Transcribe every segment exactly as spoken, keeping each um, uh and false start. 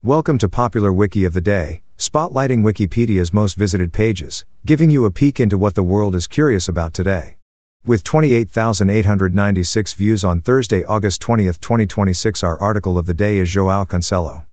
Welcome to Popular Wiki of the Day, spotlighting Wikipedia's most visited pages, giving you a peek into what the world is curious about today. With twenty-eight thousand eight hundred ninety-six views on Thursday, August twentieth, twenty twenty-six, our article of the day is João Cancelo.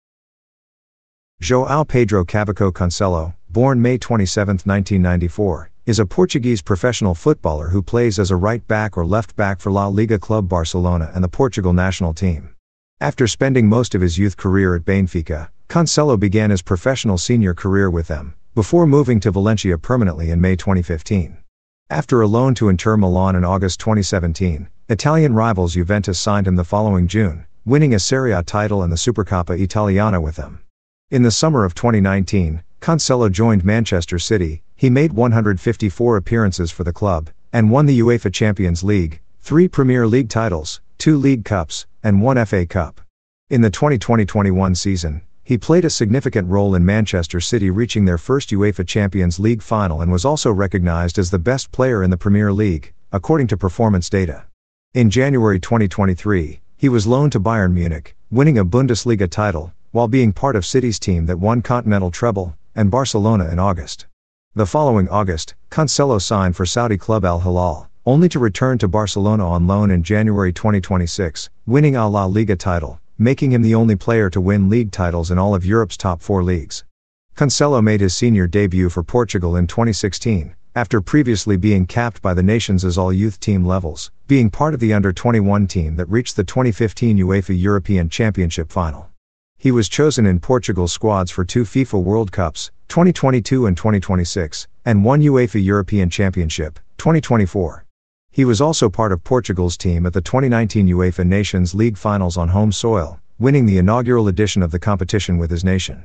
João Pedro Cavaco Cancelo, born May twenty-seventh, nineteen ninety-four, is a Portuguese professional footballer who plays as a right back or left back for La Liga club Barcelona and the Portugal national team. After spending most of his youth career at Benfica, Cancelo began his professional senior career with them, before moving to Valencia permanently in May twenty fifteen. After a loan to Inter Milan in August twenty seventeen, Italian rivals Juventus signed him the following June, winning a Serie A title and the Supercoppa Italiana with them. In the summer of twenty nineteen, Cancelo joined Manchester City. He made one hundred fifty-four appearances for the club, and won the UEFA Champions League, three Premier League titles, two League Cups, and one F A Cup. In the twenty twenty twenty-one season, he played a significant role in Manchester City reaching their first UEFA Champions League final and was also recognized as the best player in the Premier League, according to performance data. In January twenty twenty-three, he was loaned to Bayern Munich, winning a Bundesliga title, while being part of City's team that won Continental treble, and Barcelona in August. The following August, Cancelo signed for Saudi club Al Hilal, only to return to Barcelona on loan in January twenty twenty-six, winning a La Liga title, making him the only player to win league titles in all of Europe's top four leagues. Cancelo made his senior debut for Portugal in twenty sixteen, after previously being capped by the nations' all-youth team levels, being part of the under twenty-one team that reached the twenty fifteen UEFA European Championship final. He was chosen in Portugal's squads for two FIFA World Cups, twenty twenty-two and twenty twenty-six, and one UEFA European Championship, twenty twenty-four. He was also part of Portugal's team at the twenty nineteen UEFA Nations League finals on home soil, winning the inaugural edition of the competition with his nation.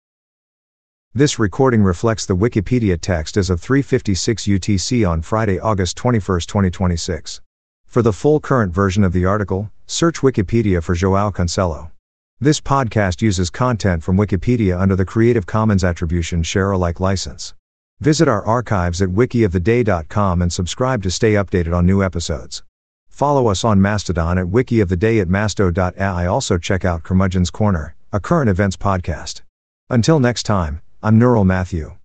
This recording reflects the Wikipedia text as of three fifty-six U T C on Friday, August twenty-first, twenty twenty-six. For the full current version of the article, search Wikipedia for João Cancelo. This podcast uses content from Wikipedia under the Creative Commons Attribution Share Alike license. Visit our archives at wiki of the day dot com and subscribe to stay updated on new episodes. Follow us on Mastodon at wiki-of-the-day at masto dot a i. Also check out Curmudgeon's Corner, a current events podcast. Until next time, I'm Neural Matthew.